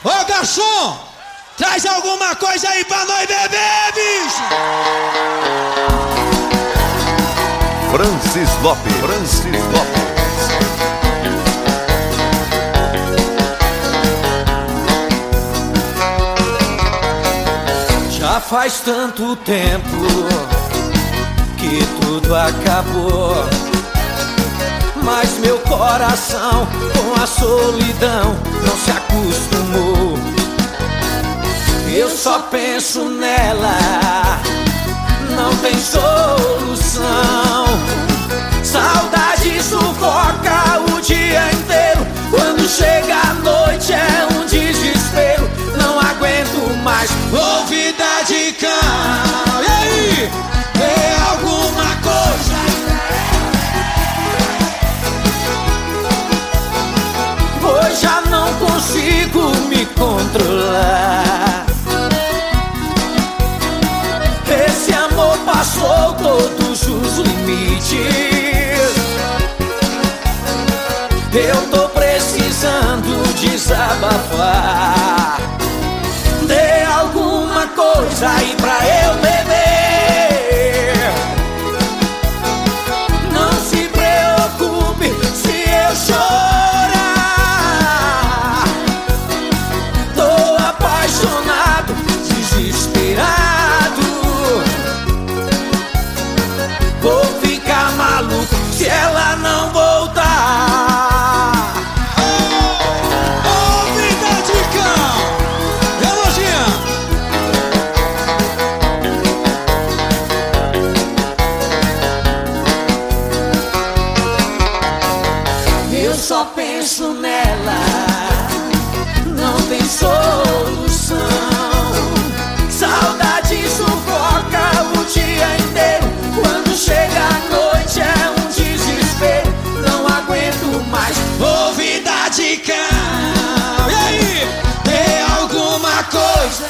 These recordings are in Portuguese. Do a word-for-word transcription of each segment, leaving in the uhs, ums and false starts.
Ô garçom, traz alguma coisa aí pra nós beber, bicho. Francis Lopes, Francis Lopes. Já faz tanto tempo que tudo acabou, mas meu coração com a solidão não se acostumou. Eu só penso nela, não tem solução. Saudade sufoca o dia inteiro. Quando chega a noite é um desespero. Não aguento mais ouvir de cão. E aí? Tem alguma coisa? Hoje já não consigo me controlar. Esse amor passou todos os limites. Eu tô precisando desabafar. Dê alguma coisa aí pra eu beber. Não se preocupe se eu chorar. Tô apaixonado, desesperado. Vou ficar maluco se ela não voltar. Só penso nela, não tem solução. Saudade sufoca o dia inteiro. Quando chega a noite é um desespero. Não aguento mais ouvir de cão. E aí? Tem alguma coisa?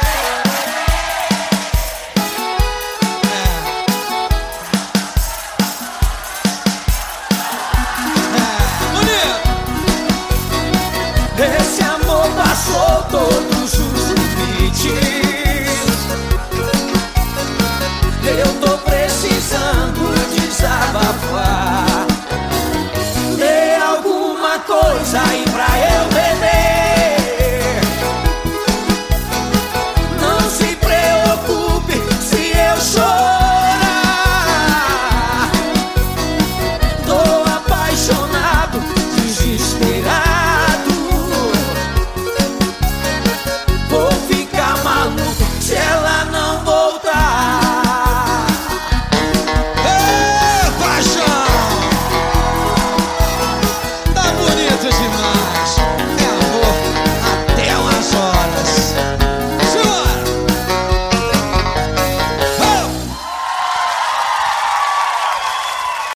Esse amor passou todos os limites. Eu tô precisando desabafar.